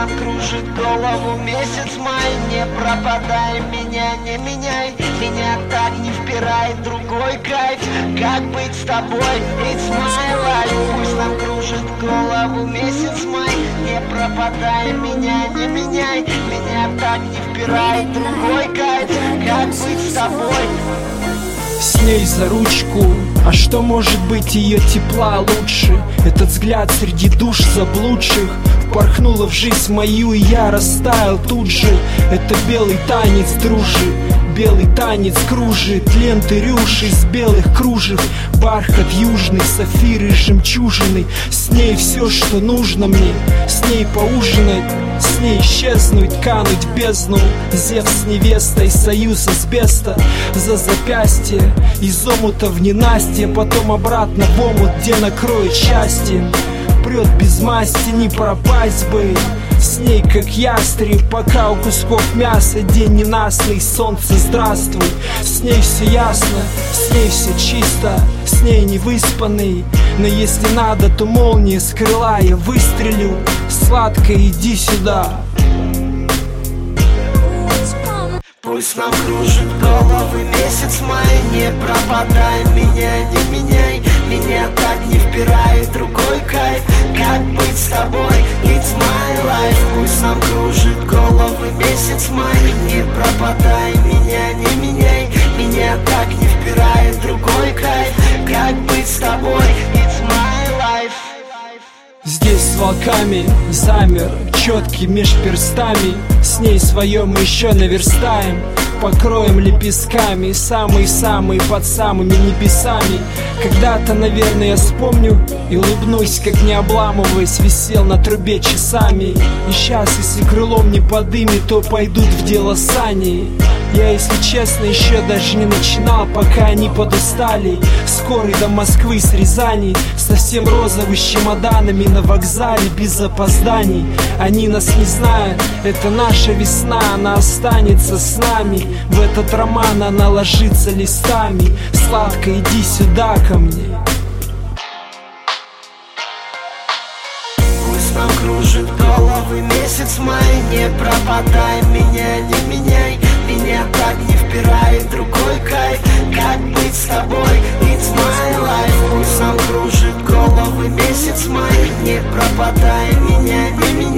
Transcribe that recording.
нам кружит голову месяц май. Не пропадай, меня не меняй, меня так не впирает другой кайф. Как быть с тобой, it's my life. Пусть нам кружит голову месяц май. Не пропадай, меня не меняй, меня так не впирает другой кайф. Как быть с тобой? С ней за ручку, а что может быть ее тепла лучше? Этот взгляд среди душ заблудших впорхнула в жизнь мою, и я растаял тут же. Это белый танец, дружи, белый танец кружит ленты рюши из белых кружев. Бархат южный, сафиры, жемчужины. С ней все, что нужно мне, с ней поужинать, с ней исчезнуть, кануть в бездну. Зевс с невестой, союз асбеста за запястье, из омута в ненастье, потом обратно в омут, где накроет счастье. Прет без масти, не пропасть бы с ней, как ястреб, пока у кусков мяса день ненастный. Солнце, здравствуй, с ней все ясно, с ней все чисто, с ней не выспанный. Но если надо, то молния с крыла я выстрелю. Сладко, иди сюда. Пусть нам кружит головы месяц май. Не пропадай, меня не меняй, меня так не впирает другой кайф. Как быть с тобой, it's my life. Пусть нам кружит головы месяц май. Не пропадай, меня не меняй, меня так не впирает другой кайф. Как быть с тобой, it's my life. Здесь с волками замер, четкий меж перстами. С ней свое мы еще наверстаем, покроем лепестками, самый-самый под самыми небесами. Когда-то, наверное, я вспомню и улыбнусь, как не обламываясь, висел на трубе часами. И сейчас, если крылом не подымет, то пойдут в дело сани. Я, если честно, еще даже не начинал, пока они подустали. Скорый до Москвы с Рязани, совсем розовый, с чемоданами на вокзале без опозданий. Они нас не знают, это наша весна, она останется с нами. В этот роман она ложится листами. Сладко, иди сюда ко мне. Пусть нам кружит головы месяц май. Не пропадай, меня не меняй, меня так не впирает другой кайф. Как быть с тобой, it's my life. Пусть нам кружит головы месяц май. Не пропадай, меня не меняй.